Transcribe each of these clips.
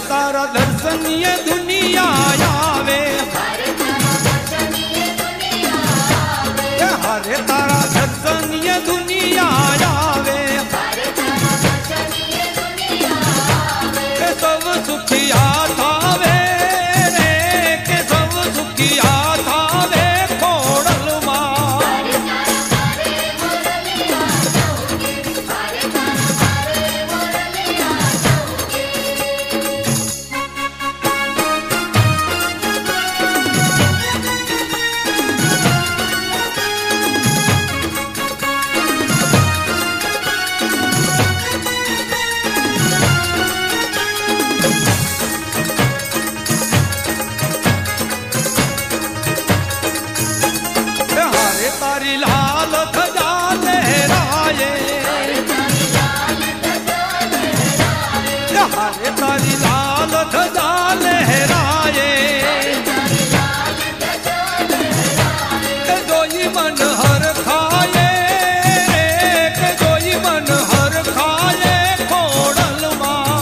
तारा दर्शनीय दुनिया आवे, हरे तारा दर्शनीय दुनिया आवे, के सब सुखिया थावे रे, के सब सुखिया थावे खोड़ल माँ। तारी लाल ध्वजा लहराए, हरे तारी लाल ध्वजा लहराए, के जोई मन हर खाए रे, के जोई मन हर खाए खोड़ल माँ।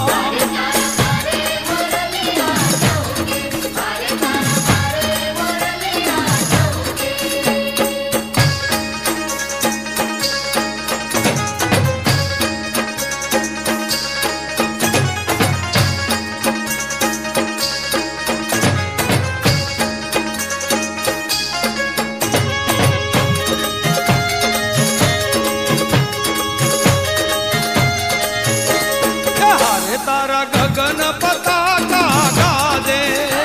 तारा गगन पताका गाजे,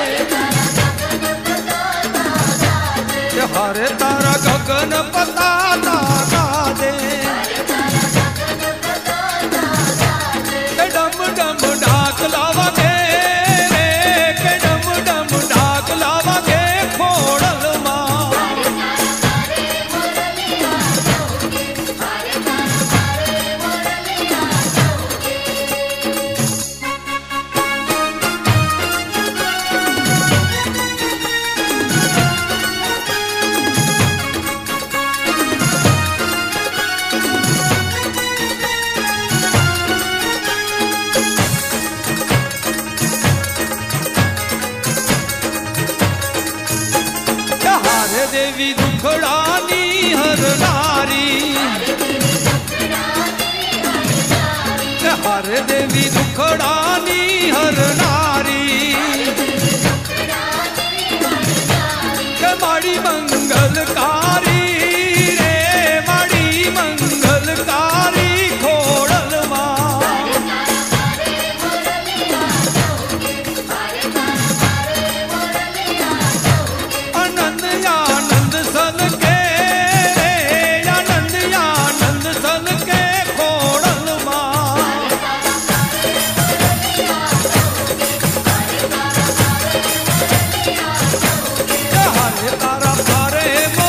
हरे तारा गगन पताका गाजे, डम डम ढाक लावागे रे, के डम डम ढाक लावागे खोड़ल माँ। देवी दुखड़ानी हर नारी, हर देवी दुखड़ानी हर नारी, के माड़ी मंगलकारी रे, माड़ी मंगलकारी खोड़ल माँ। आनंद सल के रे, आनंद सल के खोड़ल माँ। हरे तारा पारे